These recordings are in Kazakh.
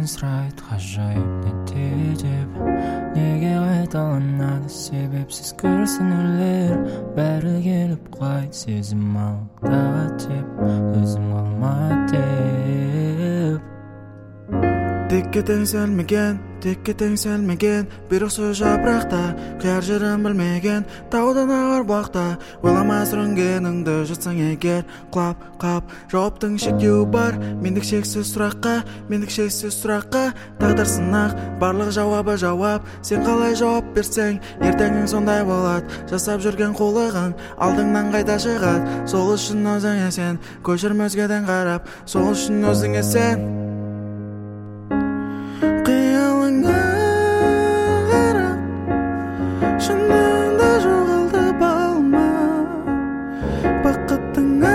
менен сұрайды ғажайып не деп неге қайталанады себепсіз күрсінулер бәрі келіп құлайды сезім алда деп өзім қалма деп Текке теңселмеген Бирок сөз жапырақта Қияр жерін білмеген Таудан ағар бұлақта Ойламай сүрінгеніңді жатсаң егер Құлап, қап, жауаптың шектеуі бар Мендік шексіз сұраққа Тағдыр сынақ, барлық жауабы жауап Сен қалай жауап берсең Ертеңің сондай болады Жасап жүрген қулығың Алдыңнан қайда шығады Сол үшін өзіңе сен Көшірме өзгеден қарап Сол үшін өзіңе сен Қиялыңа қарап Шынында жоғалтып алма Бақытыңа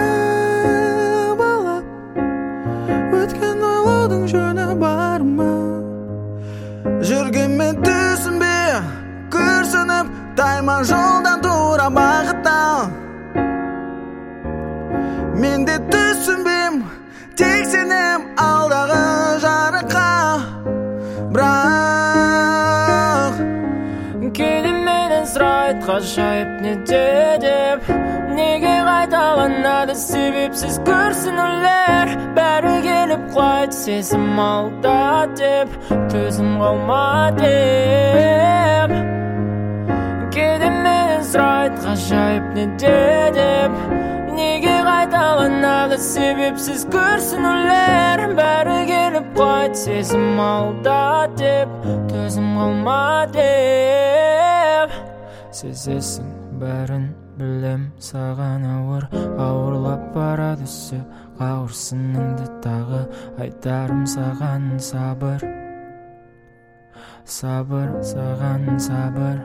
балап Өткен ойлаудың жөні бар ма Жүргенмен түсінбе Күрсініп тайма жолдан тура бағыттан Мен де түсінбейм Тек сенем алдағы жарыққа Бірақ Кейде менен сұрайды ғажайып не деп неге қайталанады себепсіз күрсінулер бәрі келіп құлайды сезім алда деп төзім қалма деп Кейде менен сұрайды ғажайып не деп неге қайталанады себепсіз күрсінулер бәрі келіп құлайды сезім алда деп төзім қалма деп сезесің бәрін білем саған ауырлап барады үсіп қауырсыныңды тағы айтарым саған сабыр саған сабыр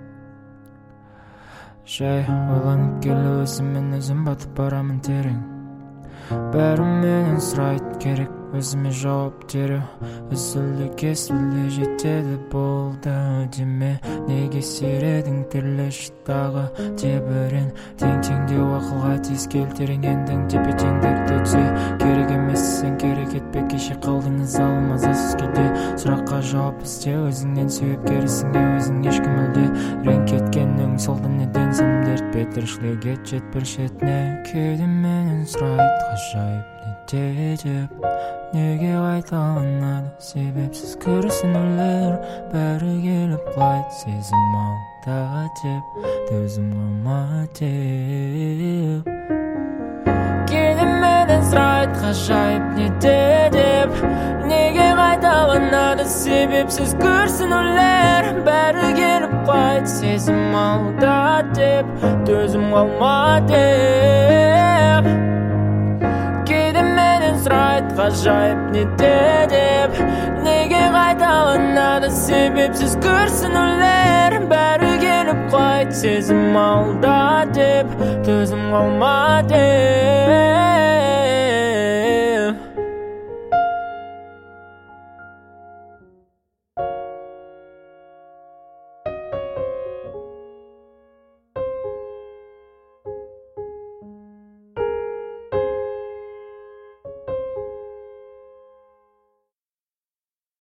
Жай ойланып келі өзіммен өзім батып барамын терең Бәрі менен сұрайды керек өзіме жауап дереу Үзілді кесілді жетеді болды деме Неге сүйредің түрлі шыттағы тебірен Тең-теңдеу ақылға тез келтерең ендің тепе-теңдік төксе Керек емес сен керек етпе кеше қалдың ызалы мазасыз күйде Сұраққа жауап ізде өзіңнен себеп керісіңе өзің ешкім үлде Рен кеткенің солды неден сенім дертпе тіршілік ет жет бір шетіне Кейде менен сұрайды ғажайып не деп неге қайталанады себепсіз күрсінулер бәрі келіп құлайды сезім алда деп төзім қалма деп Кейде менен сұрайды ғажайып не деп неге қайталанады себепсіз күрсінулер бәрі келіп құлайды сезім алда деп төзім қалма деп сұрайды ғажайып не деп неге қайталанады себепсіз күрсінулер бәрі келіп құлайды сезім алда деп төзім қалма деп